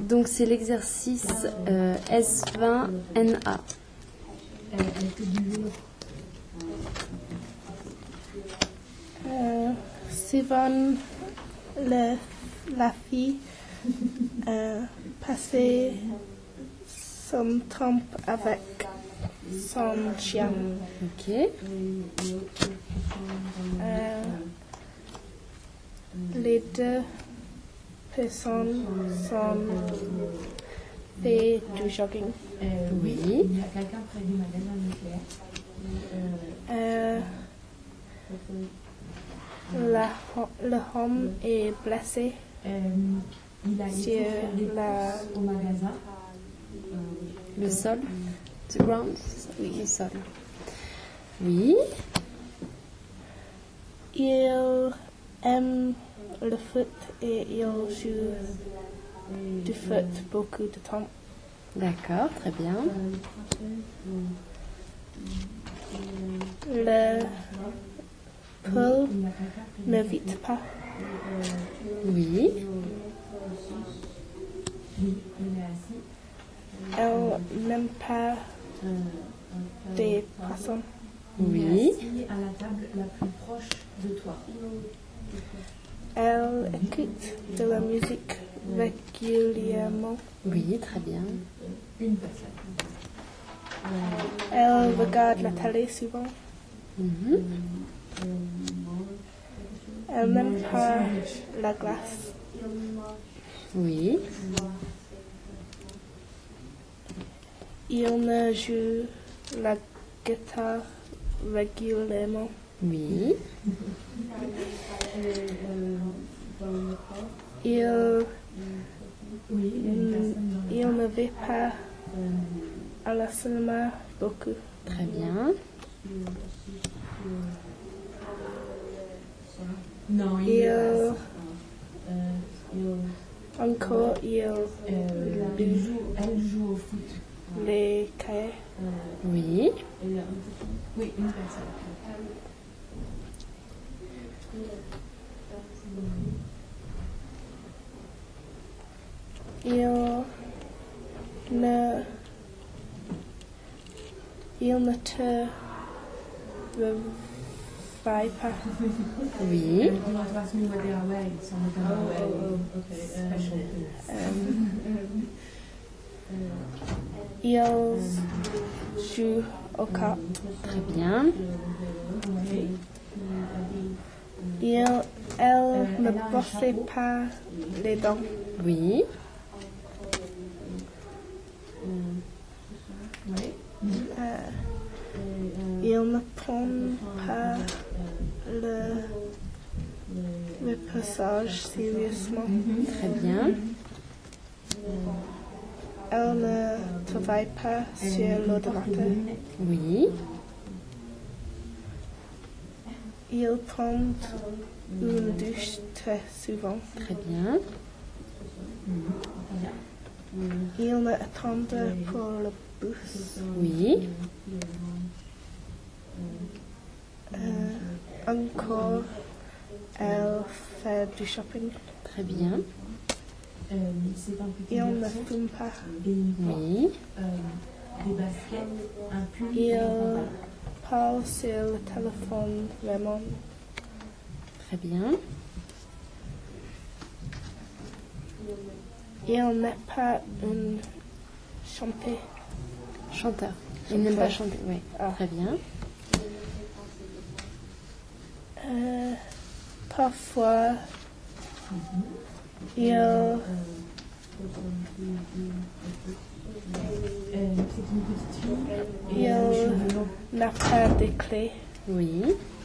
Donc c'est l'exercice S20NA. Souvent, la fille passait son temps avec son chien. Ok. Les deux personnes sont fait du jogging. Oui. Il y a quelqu'un près du magasin nucléaire. Le homme est blessé Il a été sur faire des courses au magasin. Le sol. The ground. Oui, le sol. Oui. Il aime le foot et il joue du foot beaucoup de temps. D'accord, très bien. Le poule ne vite pas. Oui. Elle n'aime pas des poissons. Oui. Assis à la table la plus proche de toi. Elle écoute de la musique régulièrement. Oui, très bien. Une personne. Elle regarde la télé souvent. Mhm. Elle n'aime pas la glace. Oui. Il ne joue la guitare régulièrement. Oui. Il ne va pas à la cinéma beaucoup. Très bien. Non, Encore, elle joue au foot. les cahiers. Oui. Oui, une personne. Il ne te réveille pas. Oui. Du ask me where they are away. Some of them are away. Special. Il joue aux cartes. Très bien. Elle ne brosse pas les dents. Oui. Il ne prend pas le repassage sérieusement. Très bien. Elle ne travaille pas sur l'ordinateur. Oui. Il prend une douche très souvent. Très bien. Il ne attend pour le bus. Oui. Encore, elle fait du shopping. Très bien. Il ne fume pas. Oui. Des baskets, un pull. Il parle sur le téléphone vraiment. Très bien. Il n'est pas un Chanteur. Il n'aime pas chanter. Oui. Ah. Très bien. Parfois, il n'a pas de clés. Oui.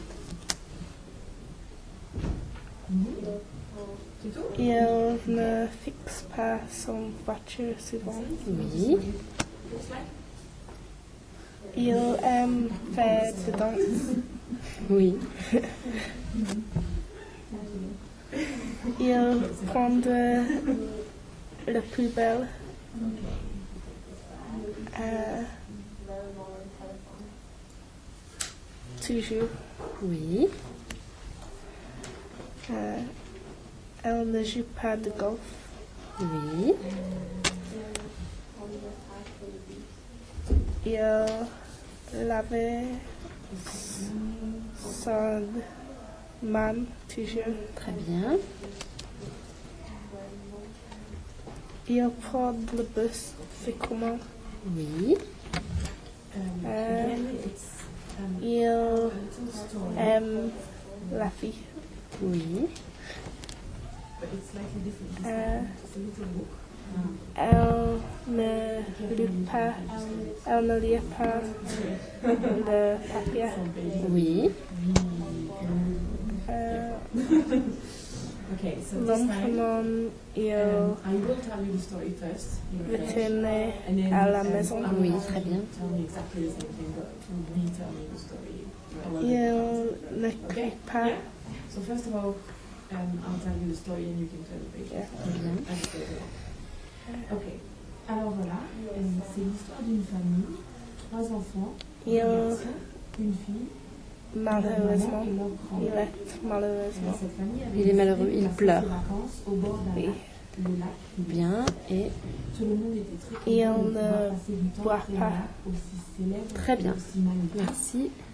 Il ne fixe pas son voiture souvent. Oui. Il aime faire de danse. Oui. Il prend le plus belle. Toujours. Oui. Elle ne joue pas de golf. Oui. Il avait son man toujours. Très bien. Il prend le bus fréquemment. Oui. Il aime la fille. Oui. But it's slightly different. It's a little book. Elle ne lit pas le papier. Oui. Okay, so this time, L'enfant, il I will tell you the story first. in French, retourne and then à la maison. Oui, très bien. tell me exactly the same thing, but to retell me the story. I will Il ne crie pas. Yeah. So first of all, I'll tell you the story and you can turn the page. Yeah. Très bien. Ok. Alors voilà, c'est l'histoire d'une famille, 3 enfants, Il, un garçon, une fille, malheureusement, et leur il grand-père. est malheureusement. Cette famille avait Il est malheureux, il passé pleure. ses vacances au bord d'un Oui. lac, le lac Lévis. Bien. Et Tout le monde était très Et content on de pouvoir ne passer du temps boit près d'un pas. lac aussi célèbre Très et bien. aussi magnifique. merci.